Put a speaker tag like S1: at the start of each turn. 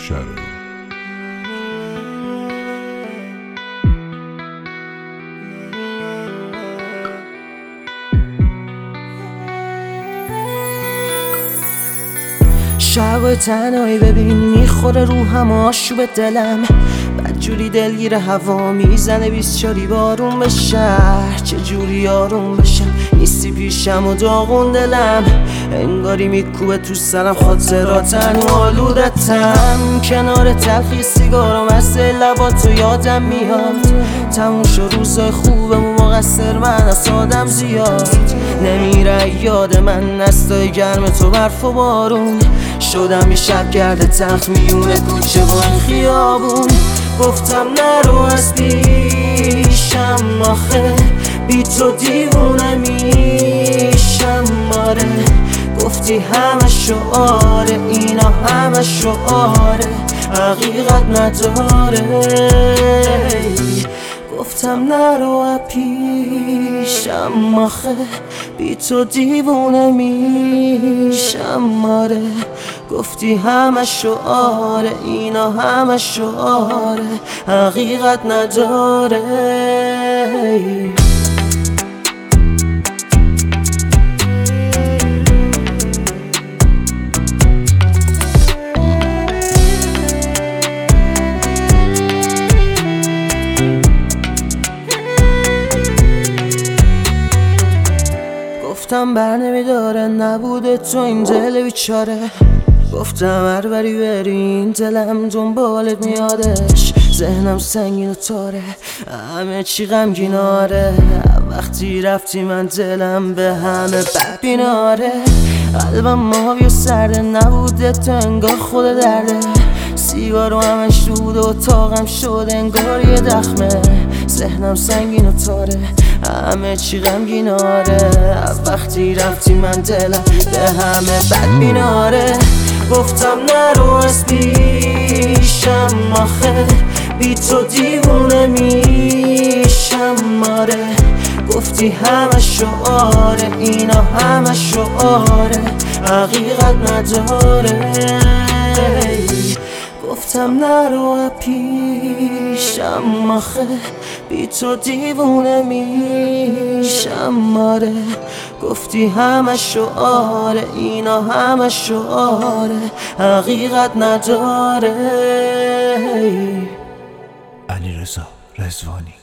S1: شره.
S2: شب تنهایی ببین میخوره روحم آشوب دلم، بدجوری دلگیر هوا میزنه 24 بارون به شهر، چجوری آروم بشم نیستی پیشم و داغون دلم، انگاری میکوبه تو سرم خاطراتن و آلودتم، کنار تلخی سیگارم از لباتو یادم میاد، تموم شد روزای خوبم و مقصر من از آدم زیاد، نمیره یاد من نستای گرم تو برف و بارون، شدم یه شب گرد تخت میونه کوچه و این خیابون، گفتم نرو از پیشم آخه بی تو دیوونه میشم، آره گفتی همه شعاره اینا همه شعاره حقیقت نداره، گفتم نرو پیشم آخه بی تو دیوونه میشم، آره گفتی همه شعاره اینا همه شعاره حقیقت نداره. گفتم بر نمیداره نبوده تو این دل بیچاره، گفتم هر بری بری این دلم دنبالت میادش، ذهنم سنگین و تاره همه چی غمگیناره، وقتی رفتی من دلم به همه بد بیناره، قلبم ماهی و سرده نبوده تو انگار خود درده، سیگارو همش رود و اتاقم شد انگار یه دخمه، ذهنم سنگین و تاره همه چی غمگیناره، وقتی رفتی من دلم به همه بد بیناره، گفتم نرو از پیشم آخه بی تو دیوونه میشم، آره گفتی همه شعاره اینا همه شعاره حقیقت نداره، گفتم نرو پیشم آخه بی تو دیوونه میشم، آره گفتی همه شعاره اینا همه شعاره حقیقت نداره.
S1: علیرضا رضوانی.